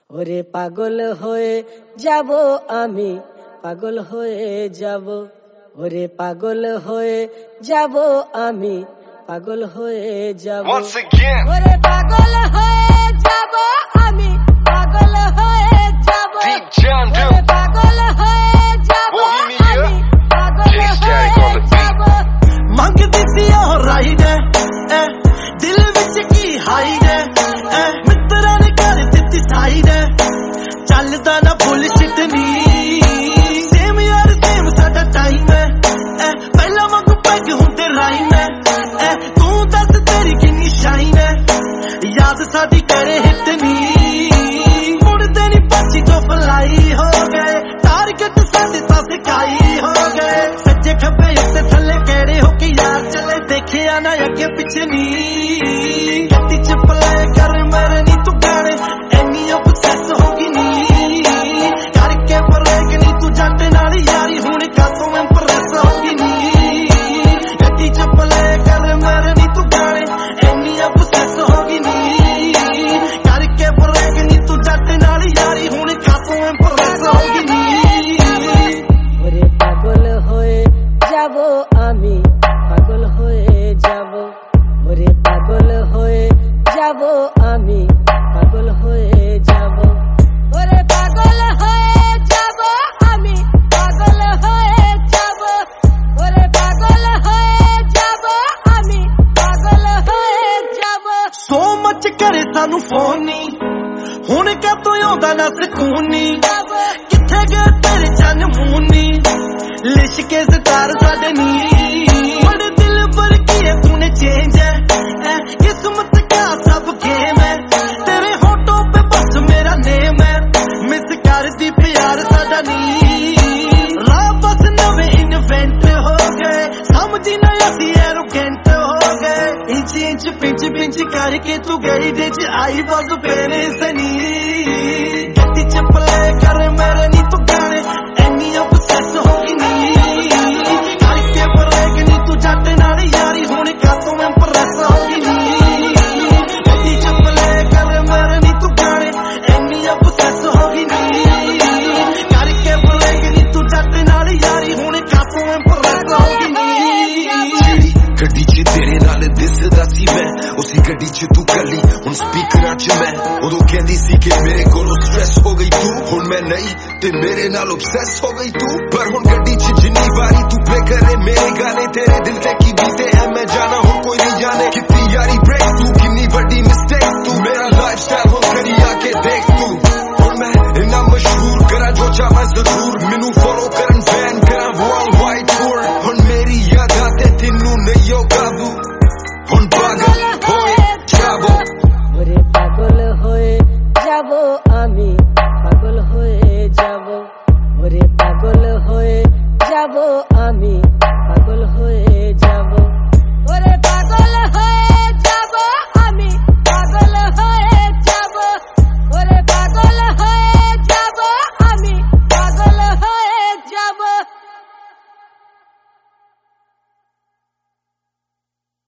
ওরে পাগল হয়ে যাব আমি, পাগল হয়ে যাব, ওরে পাগল হয়ে যাব আমি, পাগল হয়ে যাব, ওরে পাগল হয়ে যাব আমি, পাগল হয়ে যাব, ওরে পাগল হয়ে যাব আমি, পাগল হয়ে যাব। ਮੰਗਦੀ ਸੀ ਉਹ ਰਾਈਡ ਦਿਲ ਵਿੱਚ ਕੀ ਹਾਈਡ ਮਿੱਤਰਾਂ ਨੇ ਕਰ ਦਿੱਤੀ ਸਾਈਡ ਚੱਲਦਾ ਨਾ ਬੁਲਸ਼ਿਟ ਨੀ ਸੇਮ ਯਾਰ ਸੇਮ ਸਾਡਾ ਟਾਈਮ ਪਹਿਲਾਂ ਵਾਂਗੂ ਪੈਗ ਹੁੰਦੇ ਰਾਈਮ ਤੂੰ ਦੱਸ ਤੇਰੀ ਕਿੰਨੀ ਸ਼ਾਈਨ ਯਾਦ ਸਾਡੀ ਕਰੇ ਹਿੱਟ ਨੀ ਮੁੜਦੇ ਨੀ ਪਾਛੀ ਤੋਂ ਫਲਾਈ ਹੋ ਗਏ ਟਾਰਗੇਟ ਸਾਡੇ ਪਾਸੇ ਕਾਈ ਹੋ ਗਏ ਸੱਜੇ ਖੱਬੇ ਉੱਤੇ ਥੱਲੇ ਕਿਹੜੇ ਹੋ ਕੇ ਯਾਰ ਚੱਲੇ ਦੇਖਿਆ ਨਾ ਅੱਗੇ ਪਿੱਛੇ ਨੀ ਗੱਡੀ ਚ ਪਲੇ ਕਰ ਮੇਰੇ ਨੀ ਤੂੰ ਗਾਣੇ ਐਨੀ obsess ਹੋ ਗਈ ਨੀ ਕਰਕੇ ਬਰੇਕ ਨੀ ਤੂੰ ਜੱਟ ਨਾਲ ਯਾਰੀ ਹੁਣ ਕਾਸੋਂ ਇੰਪ੍ਰੈਸ ਹੋ ਗਈ ਨੀ ਗੱਡੀ ਚ ਪਲੇ ਕਰ ਮੇਰੇ ਨੀ ਤੂੰ ਗਾਣੇ ਐਨੀ obsess ਹੋ ਗਈ ਨੀ ਕਰਕੇ ਬਰੇਕ ਨੀ ਤੂੰ ਜੱਟ ਨਾਲ ਯਾਰੀ ਹੁਣ ਕਾਸੋਂ ਇੰਪ੍ਰੈਸ ਹੋ ਗਈ ਨੀ ওরে পাগল হয়ে যাব আমি, পাগল হয়ে যাব, ওরে পাগল হয়ে যাব আমি, পাগল হয়ে যাব, ওরে পাগল হয়ে যাব আমি, পাগল হয়ে যাব, ওরে পাগল হয়ে যাব আমি, পাগল হয়ে যাব। ਸੋ ਮੱਚ ਕਰੇ ਸਾਨੂੰ ਫੋਨ ਨੀ ਹੁਣ ਕਾਤੋਂ ਆਉਂਦਾ ਨਾ ਸਕੂਨ ਨੀ ਕਿੱਥੇ ਗਏ ਤੇਰੇ ਚੰਨ ਮੂੰਹ ਨੀ ਲਿਸ਼ਕੇ ਸਤਾਰ ਸਾਡੇ ਨੀ ਬੜੇ ਦਿਲ ਪਰ ਕੀ ਹੈ ਤੂਨੇ ਚੇਂਜ ਹੈ ਕਿਸਮਤ ਕਾ ਸਭ ਗੇਮ ਹੈ ਤੇਰੇ ਹੋਟੋਂ ਪੇ ਬਸ ਮੇਰਾ ਨੇਮ ਹੈ ਮਿਸ ਕਰਦੀ ਪਿਆਰ ਸਾਡਾ ਨੀ ਰਾਹ ਬਸ ਨਵੇਂ ਇਨਵੈਂਟ ਹੋ ਗਏ ਸਮਝੀ ਨਾ ਅਸੀਂ ਐਰੋਗੈਂਟ ਹੋ ਗਏ ਇੰਚ ਇੰਚ ਪਿੰਚ ਪਿੰਚ ਕਰਕੇ ਤੂੰ ਗਈ ਦੇ ਚ ਆਈ ਬਸ ਪੇਰੇ ਸਨੀ ਗੱਡੀ ਚ ਪਲੇ ਕਰ ਮੇਰੇ ਨੀ ਤੂੰ ਗਾਣੇ ਐਨੀ obsess ਹੋ ਗਈ ਨੀ ਕਰਕੇ ਬਰੇਕ ਨੀ ਤੂੰ ਜੱਟ ਨਾਲ ਯਾਰੀ ਹੁਣ ਕਾਤੋਂ ਇੰਪ੍ਰੈਸ ਹੋ ਗਈ ਨੀ ਗੱਡੀ ਚ ਪਲੇ ਕਰ ਮੇਰੇ ਨੀ ਤੂੰ ਗਾਣੇ ਐਨੀ obsess ਹੋ ਗਈ ਨੀ ਕਰਕੇ ਬਰੇਕ ਨੀ ਤੂੰ ਜੱਟ ਨਾਲ ਯਾਰੀ ਹੁਣ ਕਾਤੋਂ ਇੰਪ੍ਰੈਸ ਹੋ ਗਈ ਨੀ ਗੱਡੀ 'ਚ ਤੇਰੇ ਨਾਲ ਦਿਸਦਾ ਸੀ ਮੈਂ ਉਸੇ ਗੱਡੀ 'ਚ ਤੂੰ ਕੱਲੀ ਹੁਣ ਸਪੀਕਰਾਂ 'ਚ ਮੈਂ ਉਦੋਂ ਕਹਿੰਦੀ ਸੀ ਕਿ ਮੇਰੇ ਕੋਲੋਂ ਸਟ੍ਰੈਸ ਹੋ ਗਈ ਤੂੰ ਹੁਣ ਮੈਂ ਨਹੀਂ ਤੇ ਮੇਰੇ ਨਾਲ obsess ਹੋ ਗਈ ਤੂੰ ਪਰ ਹੁਣ ਗੱਡੀ 'ਚ ਜਿੰਨੀ ਵਾਰੀ ਤੂੰ ਪਲੇ ਕਰੇ ਮੇਰੇ ਗਾਣੇ ਤੇਰੇ ਦਿਲ ਤੇ ਕੀ ਬੀਤੇ ਐ ਮੈਂ ਜਾਣਾ ਹੁਣ ਕੋਈ ਨਹੀਂ ਜਾਣੇ ਕਿੰਨੀ ਯਾਰੀ ਬ੍ਰੇਕ ਤੂੰ ਕਿੰਨੀ ਵੱਡੀ ਮਿਸਟੇਕ ਤੂੰ ਮੇਰਾ ਲਾਈਫਸਟਾਈਲ ਹੁਣ ਕਰੀ ਆ ਕੇ ਦੇਖ ਤੂੰ ਹੁਣ ਮੈਂ ਇੰਨਾ ਮਸ਼ਹੂਰ ਕਰਾਂ ਜੋ ਚਾਹਾਂ ਜ਼ਰੂਰ ਮੈਨੂੰ ਫੋਲੋ ਕਰਨ ਫੈਨ ਕਰਾਂ ਵਰਲਡ ਵਾਈਡ ਟੂਰ ਹੁਣ ਮੇਰੀ ਯਾਦਾਂ ਤੇ ਤੈਨੂੰ ਨਹੀਂ ਹੋ ਕਾਬੂ ਹੁਣ ਪਾਗਲ ਹੋਏ ਜਾਵੋ ওরে পাগল হয়ে যাব আমি, পাগল হয়ে যাব, ওরে পাগল হয়ে যাব